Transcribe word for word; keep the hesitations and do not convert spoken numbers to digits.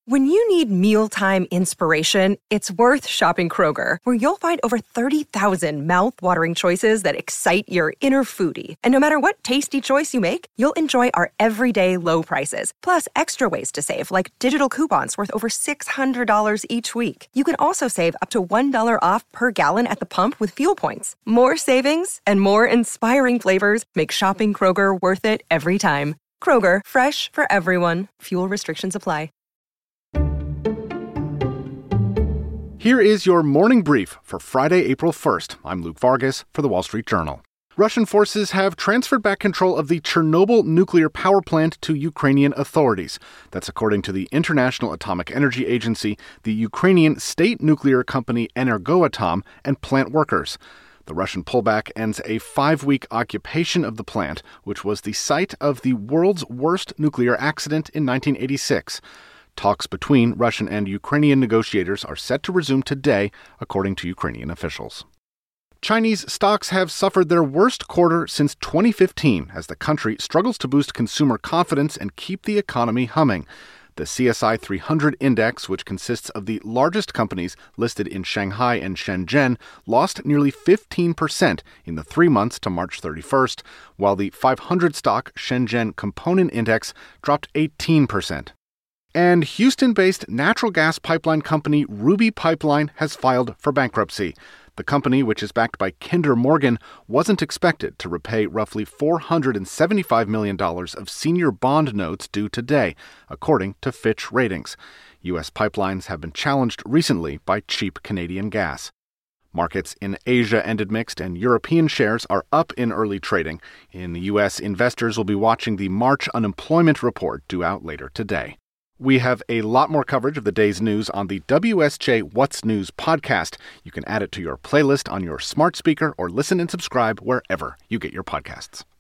When you need mealtime inspiration, it's worth shopping Kroger, where you'll find over thirty thousand mouth-watering choices that excite your inner foodie. And no matter what tasty choice you make, you'll enjoy our everyday low prices, plus extra ways to save, like digital coupons worth over six hundred dollars each week. You can also save up to one dollar off per gallon at the pump with fuel points. More savings and more inspiring flavors make shopping Kroger worth it every time. Kroger, fresh for everyone. Fuel restrictions apply. Here is your morning brief for Friday, April first. I'm Luke Vargas for The Wall Street Journal. Russian forces have transferred back control of the Chernobyl nuclear power plant to Ukrainian authorities. That's according to the International Atomic Energy Agency, the Ukrainian state nuclear company Energoatom, and plant workers. The Russian pullback ends a five-week occupation of the plant, which was the site of the world's worst nuclear accident in nineteen eighty-six. Talks between Russian and Ukrainian negotiators are set to resume today, according to Ukrainian officials. Chinese stocks have suffered their worst quarter since twenty fifteen as the country struggles to boost consumer confidence and keep the economy humming. The C S I three hundred index, which consists of the largest companies listed in Shanghai and Shenzhen, lost nearly fifteen percent in the three months to March thirty-first, while the five hundred stock Shenzhen Component Index dropped eighteen percent. And Houston-based natural gas pipeline company Ruby Pipeline has filed for bankruptcy. The company, which is backed by Kinder Morgan, wasn't expected to repay roughly four hundred seventy-five million dollars of senior bond notes due today, according to Fitch Ratings. U S pipelines have been challenged recently by cheap Canadian gas. Markets in Asia ended mixed, and European shares are up in early trading. In the U S, investors will be watching the March unemployment report due out later today. We have a lot more coverage of the day's news on the W S J What's News podcast. You can add it to your playlist on your smart speaker or listen and subscribe wherever you get your podcasts.